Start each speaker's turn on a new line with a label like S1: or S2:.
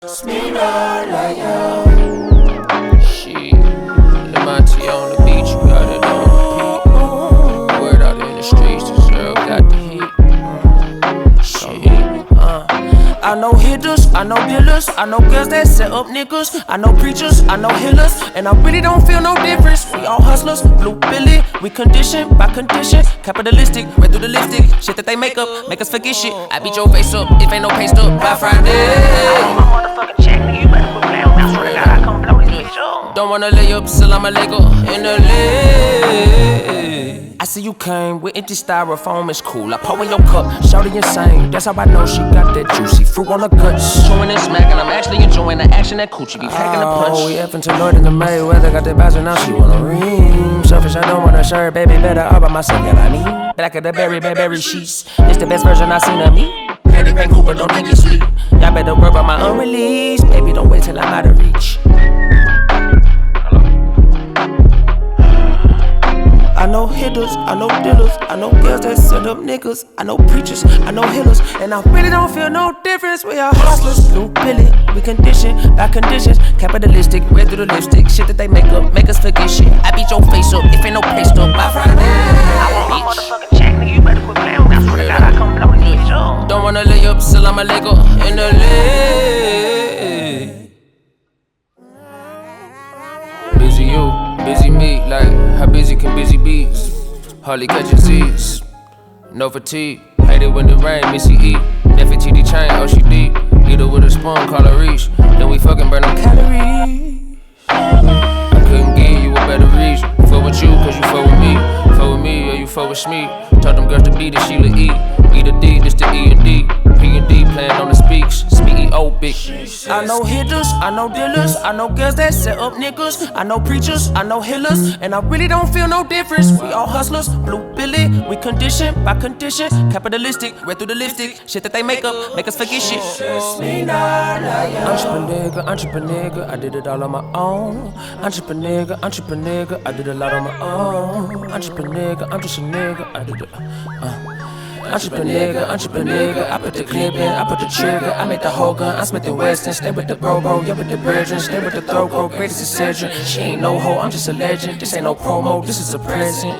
S1: Shit, MIT on the beach, you got it on repeat. Word out in the streets, this girl got the heat. Shit,
S2: I know hitters, I know dealers, I know girls that set up niggas, I know preachers, I know healers, and I really don't feel no difference. We all hustlers, blue Billy, we conditioned by condition, capitalistic, red through the lipstick, shit that they make up, make us forget shit. I beat your face up, if ain't no pay stub, by Friday.
S3: I want my motherfucking check, nigga, you better quit playing with me. I swear to God, I come blow this bitch up.
S1: Don't wanna lay up, still I'm a Lego in the lid.
S2: I see you came with empty styrofoam, it's cool. I pour in your cup, shawty insane. That's how I know she got that juicy fruit on her guts.
S1: Chewing and smacking, I'm actually enjoying the action that coochie be packing a punch.
S2: Oh, we effing to Lloyd in the Mayweather, got that bouncing, now she wanna ring. Selfish, I don't want a shirt, baby, better all by myself, yeah, I mean. Back of the berry sheets, it's the best version I seen of me. Patty Van Cooper, don't think it's sweet. Y'all better work on my unreleased, baby, don't wait till I'm out of reach. I know hitters, I know dealers, I know girls that set up niggas, I know preachers, I know healers, and I really don't feel no difference. We are hustlers, blue Billy, we conditioned by conditions, capitalistic, red through the lipstick, shit that they make up, make us forget shit. I beat your face up, if ain't no pay stub, by Friday.
S3: I want my motherfucking check, nigga, you better quit playing with me. I swear to God, I come blow this bitch up.
S1: Don't wanna lay up, still I'm a Lego in the lid. Busy you, busy me, like how busy can busy be? Hardly catching Z's, no fatigue. Hate it when it rain, Missy E. FTD chain, oh she deep. Eat her with a spoon, call her reach. Then we fucking burn them calories. I couldn't give you a better reason. Fuck with you, cause you fuck with me. Fuck with me, or you fuck with me. Taught them girls to be the Sheila E. E to D, this the E and D. P and D playing on the speaks. CEO big.
S2: I know hitters, I know dealers, I know girls that set up niggas, I know preachers, I know healers, and I really don't feel no difference. We all hustlers, blue Billy, we conditioned by condition, capitalistic, red through the lipstick, shit that they make up, make us forget shit. Entrepreneur, I did it all on my own. Entrepreneur, I did a lot on my own. Entrepreneur, I'm just a nigga, I did it. Entrepreneur, I put the clip in, I put the trigger, I made the whole gun, I'm Smith & Wesson, stay with the bro, yeah with the brethren, stay with the throat, go greatest Excedrin. She ain't no hoe, I'm just a legend, this ain't no promo, this is a present.